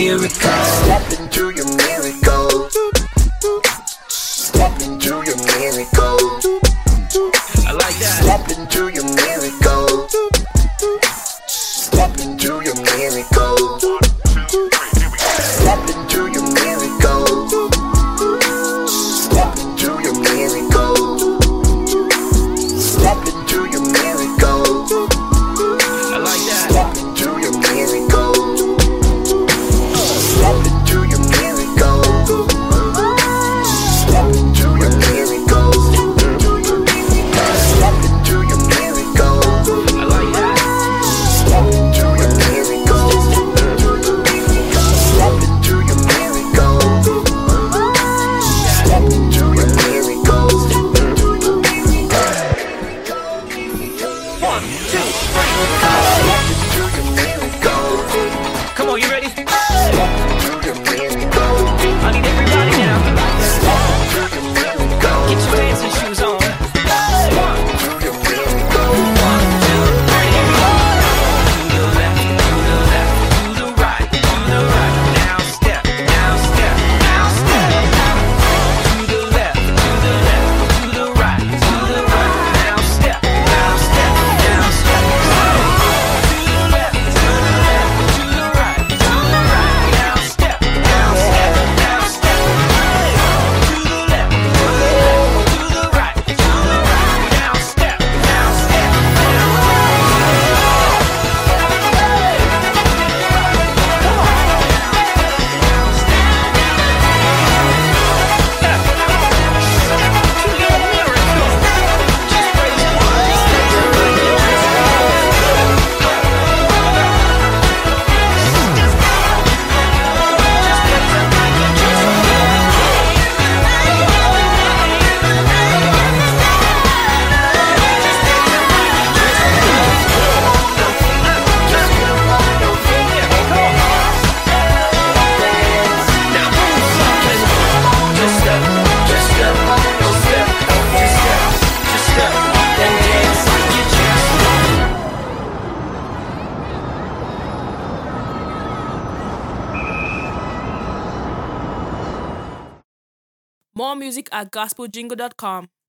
miracle. Step into your miracle. Step into your miracle. I like that. Step into your miracle. Step into your miracle. Step into your miracle. Step into your miracle. Step into your miracle. I like that. Step into your miracle. Step into your miracle. Step into your miracle. Step into your miracle. I like that. Step into your miracle. Step into your miracle. Step into your miracle. 1, 2, 3. Step into your miracle. Come on, you ready? Step into your miracle. I need everybody now. Step into your miracle. Get your dancing shoes on. 1, Into your miracle. 1, 2, 3. To the left, to the left, to the right, to the right. Now step, now step, now step. To the left, to the left, to the right, to the right. Now step, now step, now step. To the left, to the left, to the right, to the right. Now step, now step, now step. To the left, to the left, to the right, to the right. Now step, now step, now step. More music at gospeljingle.com.